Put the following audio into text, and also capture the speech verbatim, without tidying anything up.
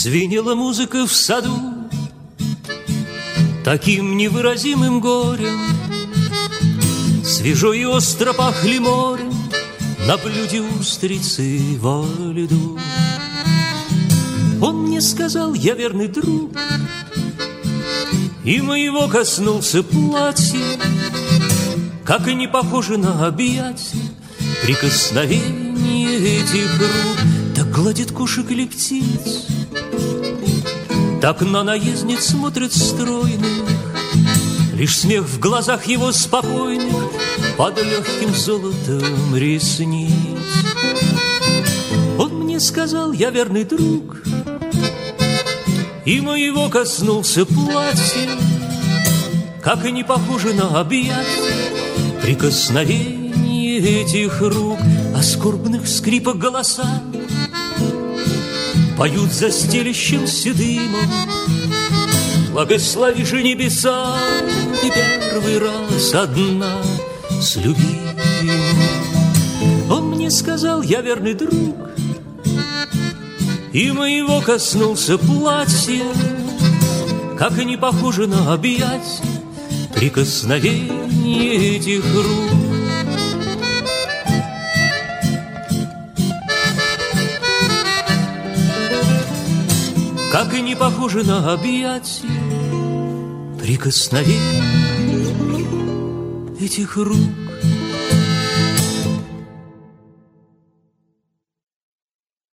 Звенела музыка в саду таким невыразимым горем. Свежо и остро пахли морем на блюде устрицы во льду. Он мне сказал: я верный друг, и моего коснулся платье, как и не похоже на объятие прикосновение этих рук. Так гладит кошек или птиц, так на наездниц смотрит стройных, лишь смех в глазах его спокойных под легким золотом ресниц. Он мне сказал: я верный друг, и моего коснулся платье, как и не похоже на объятие прикосновение этих рук. А скорбных скрипок голоса поют за стелющимся дымом: благослови же небеса, и первый раз одна с любимым. Он мне сказал: я верный друг, и моего коснулся платье, как и не похоже на объятие прикосновение этих рук. Как и не похоже на объятие прикосновение этих рук.